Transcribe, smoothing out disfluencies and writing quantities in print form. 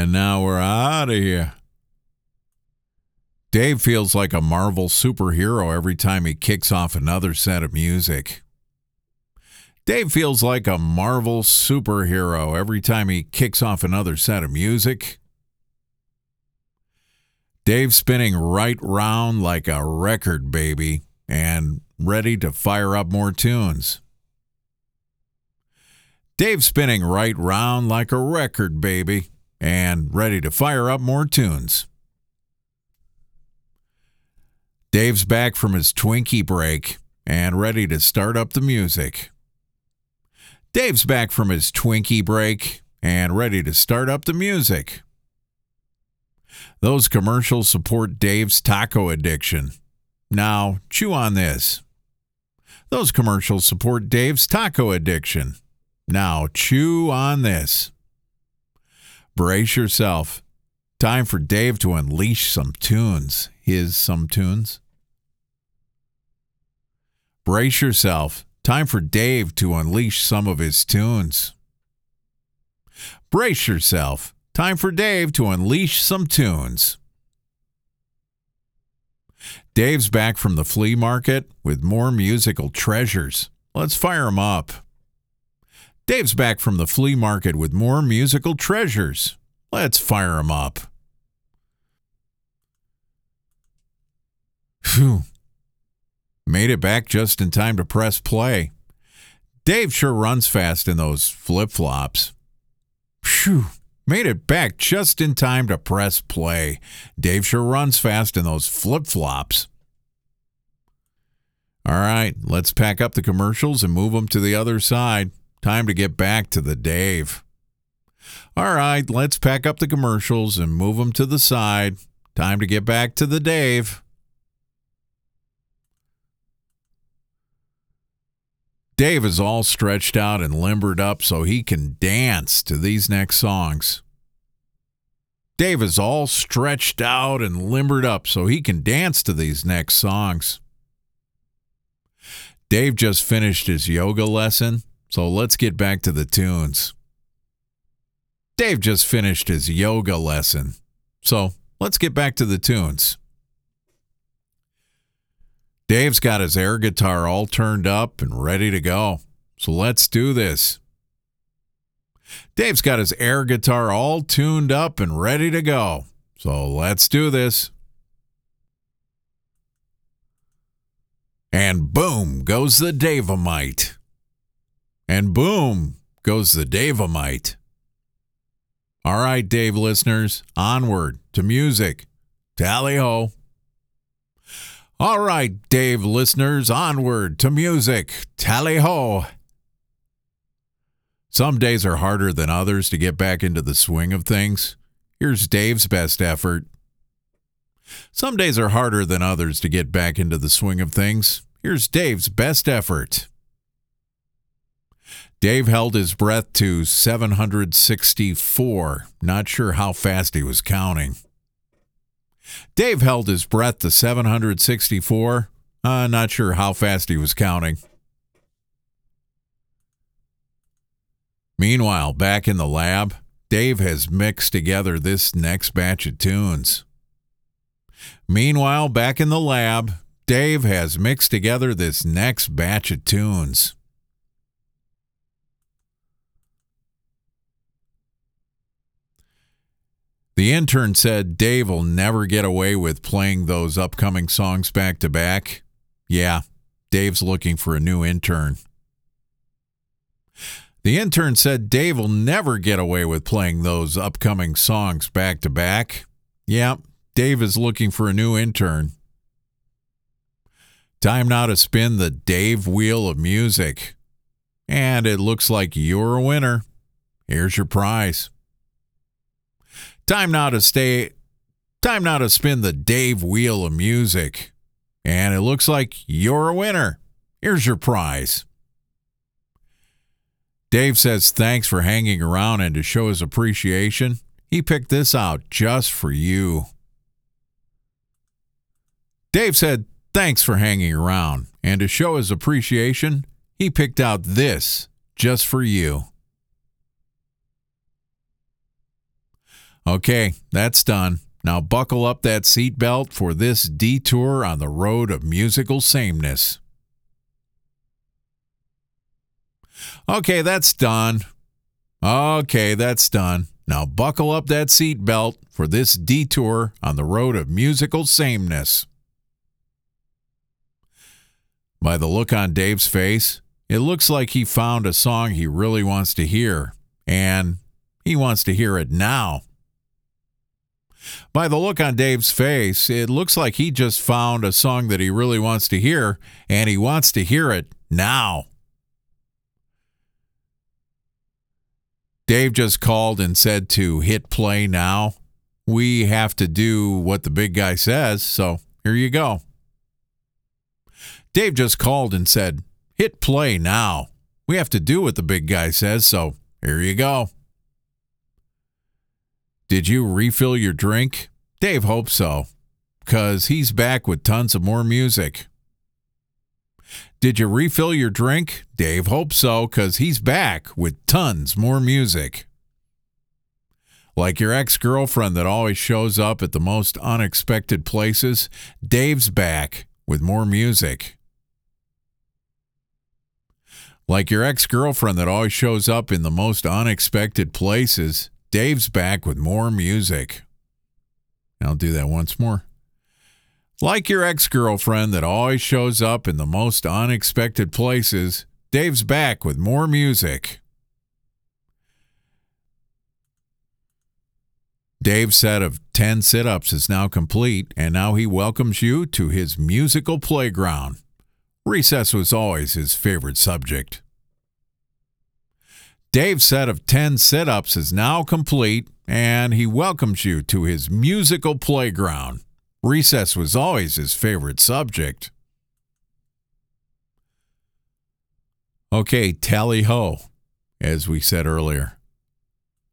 And now we're out of here. Dave feels like a Marvel superhero every time he kicks off another set of music. Dave feels like a Marvel superhero every time he kicks off another set of music. Dave's spinning right round like a record baby and ready to fire up more tunes. Dave's spinning right round like a record baby and ready to fire up more tunes. Dave's back from his Twinkie break and ready to start up the music. Dave's back from his Twinkie break and ready to start up the music. Those commercials support Dave's taco addiction. Now, chew on this. Those commercials support Dave's taco addiction. Now, chew on this. Brace yourself. Time for Dave to unleash some tunes. Some tunes. Brace yourself. Time for Dave to unleash some of his tunes. Brace yourself. Time for Dave to unleash some tunes. Dave's back from the flea market with more musical treasures. Let's fire him up. Dave's back from the flea market with more musical treasures. Let's fire him up. Phew. Made it back just in time to press play. Dave sure runs fast in those flip-flops. Phew. Made it back just in time to press play. Dave sure runs fast in those flip-flops. All right, let's pack up the commercials and move them to the other side. Time to get back to the Dave. All right, let's pack up the commercials and move them to the side. Time to get back to the Dave. Dave is all stretched out and limbered up so he can dance to these next songs. Dave is all stretched out and limbered up so he can dance to these next songs. Dave just finished his yoga lesson, so let's get back to the tunes. Dave just finished his yoga lesson, so let's get back to the tunes. Dave's got his air guitar all turned up and ready to go, so let's do this. Dave's got his air guitar all tuned up and ready to go, so let's do this. And boom goes the Dave-O-Mite. And boom goes the Dave-O-Mite. All right, Dave listeners, onward to music. Tally-ho. All right, Dave listeners, onward to music. Tally-ho. Some days are harder than others to get back into the swing of things. Here's Dave's best effort. Some days are harder than others to get back into the swing of things. Here's Dave's best effort. Dave held his breath to 764. Not sure how fast he was counting. Dave held his breath to 764. Not sure how fast he was counting. Meanwhile, back in the lab, Dave has mixed together this next batch of tunes. Meanwhile, back in the lab, Dave has mixed together this next batch of tunes. The intern said Dave will never get away with playing those upcoming songs back to back. Yeah, Dave's looking for a new intern. The intern said Dave will never get away with playing those upcoming songs back to back. Yeah, Dave is looking for a new intern. Time now to spin the Dave wheel of music. And it looks like you're a winner. Here's your prize. Time now to spin the Dave wheel of music. And it looks like you're a winner. Here's your prize. Dave says thanks for hanging around, and to show his appreciation, he picked this out just for you. Dave said thanks for hanging around, and to show his appreciation, he picked out this just for you. Okay, that's done. Now buckle up that seatbelt for this detour on the road of musical sameness. Okay, that's done. Okay, that's done. Now buckle up that seatbelt for this detour on the road of musical sameness. By the look on Dave's face, it looks like he found a song he really wants to hear, and he wants to hear it now. By the look on Dave's face, it looks like he just found a song that he really wants to hear, and he wants to hear it now. Dave just called and said to hit play now. We have to do what the big guy says, so here you go. Dave just called and said, hit play now. We have to do what the big guy says, so here you go. Did you refill your drink? Dave hopes so, 'cause he's back with tons of more music. Did you refill your drink? Dave hopes so, 'cause he's back with tons more music. Like your ex-girlfriend that always shows up at the most unexpected places, Dave's back with more music. Like your ex-girlfriend that always shows up in the most unexpected places, Dave's back with more music. I'll do that once more. Like your ex-girlfriend that always shows up in the most unexpected places, Dave's back with more music. Dave's set of 10 sit-ups is now complete, and now he welcomes you to his musical playground. Recess was always his favorite subject. Dave's set of 10 sit-ups is now complete, and he welcomes you to his musical playground. Recess was always his favorite subject. Okay, tally-ho, as we said earlier.